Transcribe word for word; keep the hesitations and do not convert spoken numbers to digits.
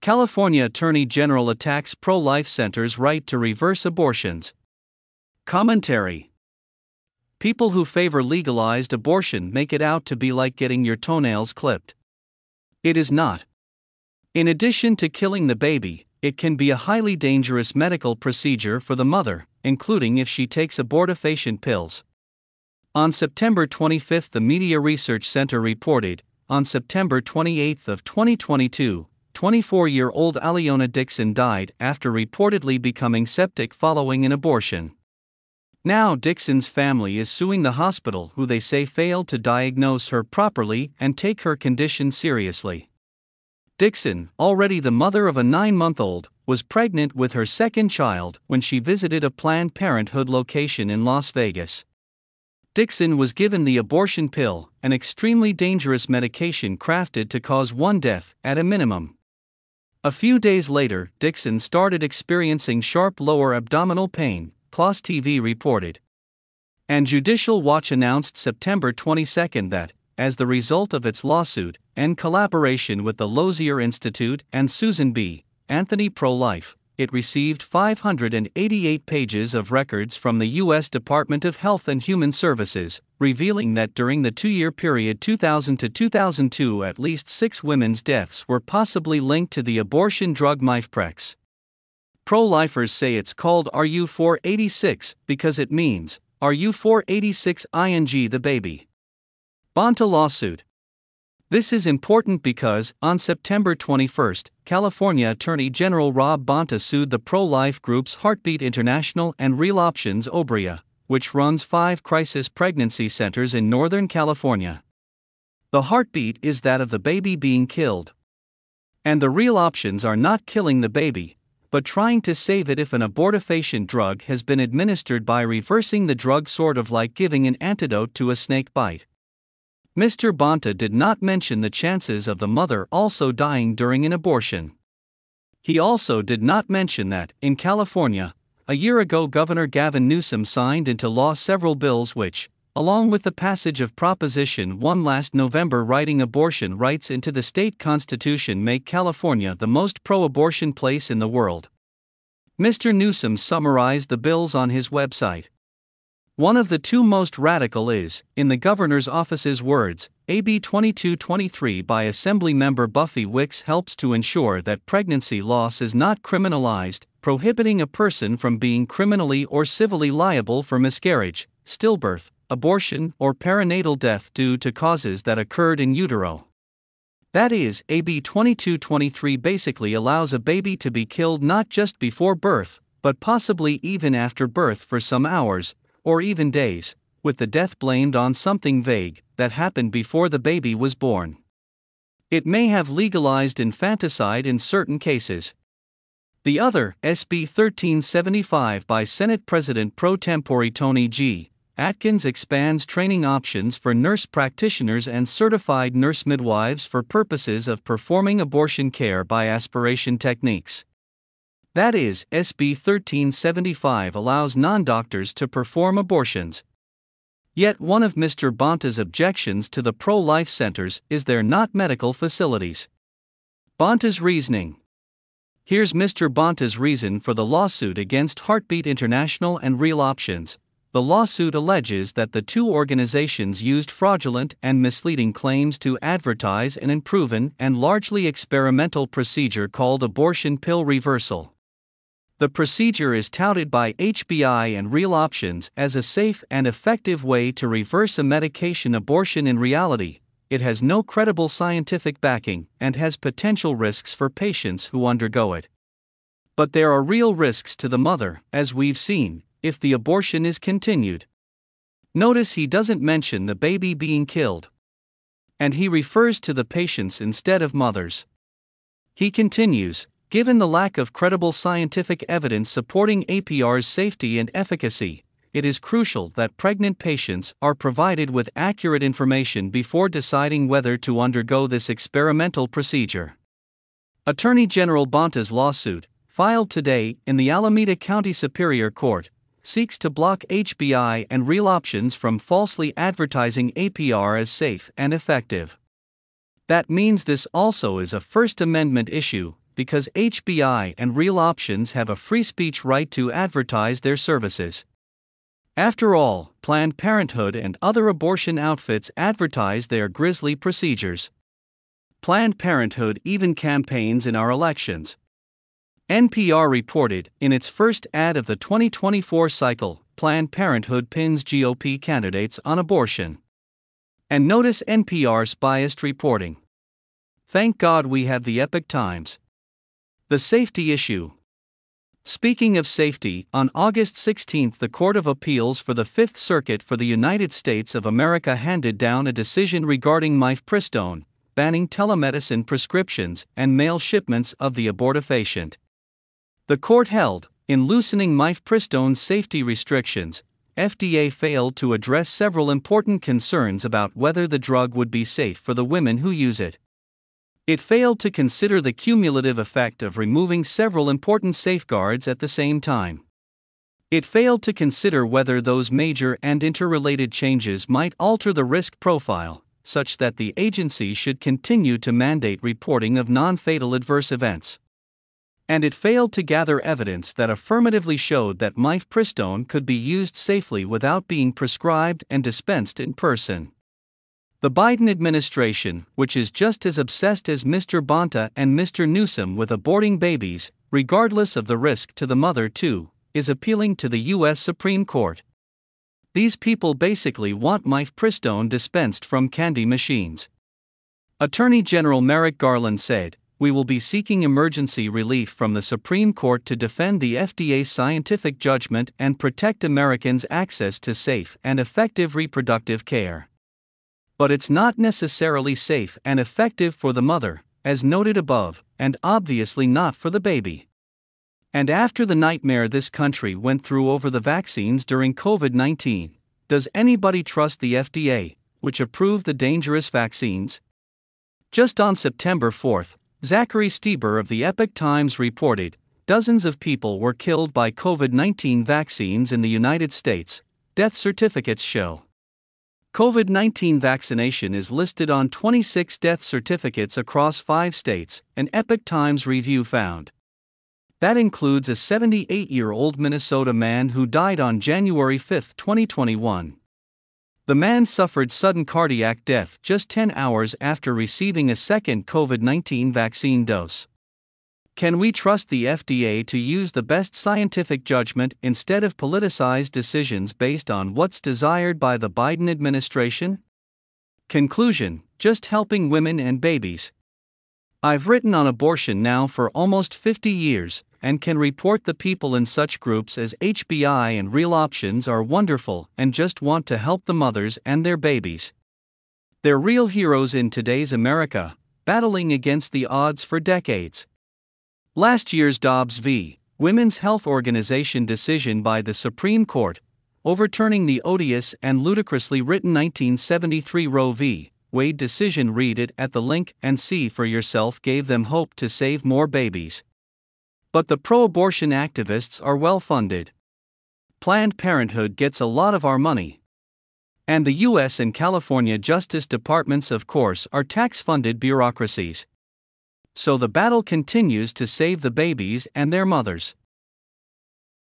California Attorney General attacks pro-life centers' right to reverse abortions. Commentary. People who favor legalized abortion make it out to be like getting your toenails clipped. It is not. In addition to killing the baby, it can be a highly dangerous medical procedure for the mother, including if she takes abortifacient pills. On September twenty-fifth, the Media Research Center reported, on September twenty-eighth of twenty twenty-two, twenty-four-year-old Aliona Dixon died after reportedly becoming septic following an abortion. Now Dixon's family is suing the hospital, who they say failed to diagnose her properly and take her condition seriously. Dixon, already the mother of a nine-month-old, was pregnant with her second child when she visited a Planned Parenthood location in Las Vegas. Dixon was given the abortion pill, an extremely dangerous medication crafted to cause one death, at a minimum. A few days later, Dixon started experiencing sharp lower abdominal pain, P L O S T V reported. And Judicial Watch announced September twenty-second that, as the result of its lawsuit, in collaboration with the Lozier Institute and Susan B. Anthony Pro-Life, it received five hundred eighty-eight pages of records from the U S Department of Health and Human Services, revealing that during the two-year period two thousand to two thousand two at least six women's deaths were possibly linked to the abortion drug Mifeprex. Pro-lifers say it's called R U four eighty-six because it means, R U four eighty-six ing the baby. Bonta lawsuit. This is important because, on September twenty-first, California Attorney General Rob Bonta sued the pro-life groups Heartbeat International and Real Options Obria, which runs five crisis pregnancy centers in Northern California. The heartbeat is that of the baby being killed. And the real options are not killing the baby, but trying to save it if an abortifacient drug has been administered by reversing the drug, sort of like giving an antidote to a snake bite. Mister Bonta did not mention the chances of the mother also dying during an abortion. He also did not mention that, in California, a year ago Governor Gavin Newsom signed into law several bills which, along with the passage of Proposition one last November writing abortion rights into the state constitution, make California the most pro-abortion place in the world. Mister Newsom summarized the bills on his website. One of the two most radical is, in the governor's office's words, A B twenty-two twenty-three by Assemblymember Buffy Wicks helps to ensure that pregnancy loss is not criminalized, prohibiting a person from being criminally or civilly liable for miscarriage, stillbirth, abortion, or perinatal death due to causes that occurred in utero. That is, A B twenty-two twenty-three basically allows a baby to be killed not just before birth, but possibly even after birth for some hours, or even days, with the death blamed on something vague that happened before the baby was born. It may have legalized infanticide in certain cases. The other, S B thirteen seventy-five by Senate President pro tempore Tony G. Atkins, expands training options for nurse practitioners and certified nurse midwives for purposes of performing abortion care by aspiration techniques. That is, S B thirteen seventy-five allows non-doctors to perform abortions. Yet one of Mister Bonta's objections to the pro-life centers is they're not medical facilities. Bonta's reasoning. Here's Mister Bonta's reason for the lawsuit against Heartbeat International and Real Options. The lawsuit alleges that the two organizations used fraudulent and misleading claims to advertise an unproven and largely experimental procedure called abortion pill reversal. The procedure is touted by H B I and Real Options as a safe and effective way to reverse a medication abortion. In reality, it has no credible scientific backing and has potential risks for patients who undergo it. But there are real risks to the mother, as we've seen, if the abortion is continued. Notice he doesn't mention the baby being killed. And he refers to the patients instead of mothers. He continues, given the lack of credible scientific evidence supporting A P R's safety and efficacy, it is crucial that pregnant patients are provided with accurate information before deciding whether to undergo this experimental procedure. Attorney General Bonta's lawsuit, filed today in the Alameda County Superior Court, seeks to block H B I and Real Options from falsely advertising A P R as safe and effective. That means this also is a First Amendment issue, because H B I and Real Options have a free speech right to advertise their services. After all, Planned Parenthood and other abortion outfits advertise their grisly procedures. Planned Parenthood even campaigns in our elections. N P R reported, in its first ad of the twenty twenty-four cycle, Planned Parenthood pins G O P candidates on abortion. And notice N P R's biased reporting. Thank God we have the Epoch Times. The safety issue. Speaking of safety, on August sixteenth, the Court of Appeals for the Fifth Circuit for the United States of America handed down a decision regarding mifepristone, banning telemedicine prescriptions and mail shipments of the abortifacient. The court held, in loosening mifepristone's safety restrictions, F D A failed to address several important concerns about whether the drug would be safe for the women who use it. It failed to consider the cumulative effect of removing several important safeguards at the same time. It failed to consider whether those major and interrelated changes might alter the risk profile, such that the agency should continue to mandate reporting of non-fatal adverse events. And it failed to gather evidence that affirmatively showed that mifepristone could be used safely without being prescribed and dispensed in person. The Biden administration, which is just as obsessed as Mister Bonta and Mister Newsom with aborting babies, regardless of the risk to the mother too, is appealing to the U S Supreme Court. These people basically want mifepristone dispensed from candy machines. Attorney General Merrick Garland said, "We will be seeking emergency relief from the Supreme Court to defend the F D A's scientific judgment and protect Americans' access to safe and effective reproductive care. But it's not necessarily safe and effective for the mother, as noted above, and obviously not for the baby." And after the nightmare this country went through over the vaccines during COVID nineteen, does anybody trust the F D A, which approved the dangerous vaccines? Just on September fourth, Zachary Stieber of the Epoch Times reported, dozens of people were killed by COVID nineteen vaccines in the United States, death certificates show. COVID nineteen vaccination is listed on twenty-six death certificates across five states, an Epoch Times review found. That includes a seventy-eight-year-old Minnesota man who died on January fifth, twenty twenty-one. The man suffered sudden cardiac death just ten hours after receiving a second COVID nineteen vaccine dose. Can we trust the F D A to use the best scientific judgment instead of politicized decisions based on what's desired by the Biden administration? Conclusion: just helping women and babies. I've written on abortion now for almost fifty years, and can report the people in such groups as H B I and Real Options are wonderful and just want to help the mothers and their babies. They're real heroes in today's America, battling against the odds for decades. Last year's Dobbs v. Women's Health Organization decision by the Supreme Court, overturning the odious and ludicrously written nineteen seventy-three Roe v. Wade decision, read it at the link and see for yourself, gave them hope to save more babies. But the pro-abortion activists are well-funded. Planned Parenthood gets a lot of our money. And the U S and California Justice Departments, of course, are tax-funded bureaucracies. So the battle continues to save the babies and their mothers.